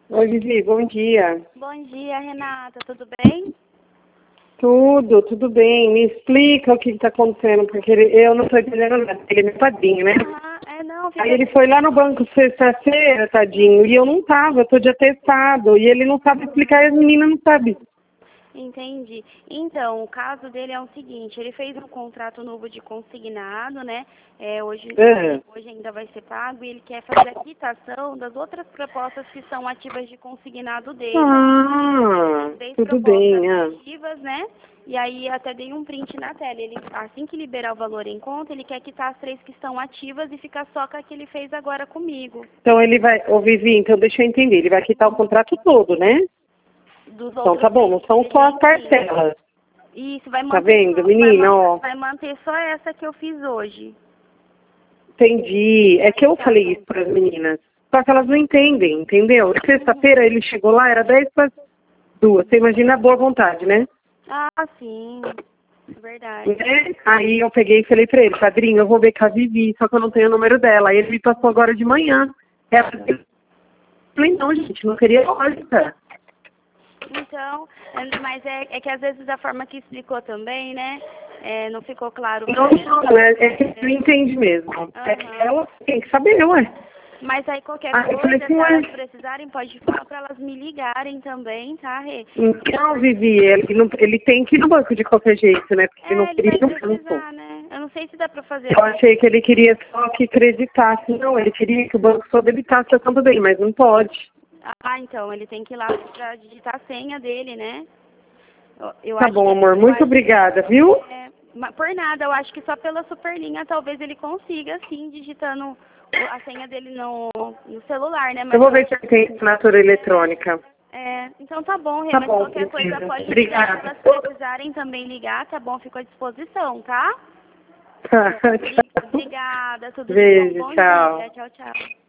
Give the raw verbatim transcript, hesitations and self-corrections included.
Oi, Vivi, bom dia. Bom dia, Renata, tudo bem? Tudo, tudo bem. Me explica o que está acontecendo, porque ele, eu não estou entendendo nada. Ele é meu padrinho, né? Ah, é não, fica... Aí ele foi lá no banco sexta-feira, tadinho, e eu não tava, eu tô de atestado, e ele não sabe explicar e as meninas não sabem. Entendi. Então, o caso dele é o seguinte, ele fez um contrato novo de consignado, né? É, hoje, É. hoje ainda vai ser pago e ele quer fazer a quitação das outras propostas que são ativas de consignado dele. Ah, Três tudo propostas bem, ah. ativas, né? E aí até dei um print na tela. Ele, assim que liberar o valor em conta, ele quer quitar as três que estão ativas e ficar só com a que ele fez agora comigo. Então ele vai, ô Vivi, então deixa eu entender, ele vai quitar o contrato todo, né? Dos Então outros tá bom, não são só as três, sim. parcelas. Isso, vai Tá manter vendo, só, vai, menina, man- ó. vai manter só essa que eu fiz hoje. Entendi. É que eu Tá. falei isso para as meninas. Só que elas não entendem, entendeu? Sexta-feira ele chegou lá, era dez para duas. Você imagina a boa vontade, né? Ah, sim. Verdade. Né? Aí eu peguei e falei para ele, padrinho, eu vou ver com a Vivi, só que eu não tenho o número dela. Aí ele me passou agora de manhã. Ela... Eu falei, não, gente, não queria lógica. Então, é- mas é, é que às vezes da forma que explicou também, né? É, não ficou claro pra Não, ele. não, é, é que não entende mesmo. É que Aham. ela tem que saber, ué. Mas aí qualquer Aí eu falei coisa, assim, se ué. elas precisarem, pode falar para elas me ligarem também, tá, Rê? Então, Vivi, ele, não, ele tem que ir no banco de qualquer jeito, né? Porque ele não É, ele queria vai ir no banco. precisar, né? Eu não sei se dá pra fazer. Eu achei que ele queria só que creditasse. Não, ele queria que o banco só debitasse a conta dele, mas não pode. Ah, então, ele tem que ir lá pra digitar a senha dele, né? Eu, eu Tá acho bom, que, amor. eu Muito acho obrigada, viu? que é, mas por nada, eu acho que só pela superlinha talvez ele consiga, sim, digitando o- a senha dele no, no celular, né? Eu Mas vou eu ver se acho ele tem assinatura eletrônica. é, então tá bom, Rê, Tá mas bom, qualquer coisa querida. pode ligar, se Obrigada. elas precisarem também ligar, tá bom? Fico à disposição, tá? Tchau. Obrigada, tudo de bom. Beijo, Bom tchau. dia. Tchau, tchau.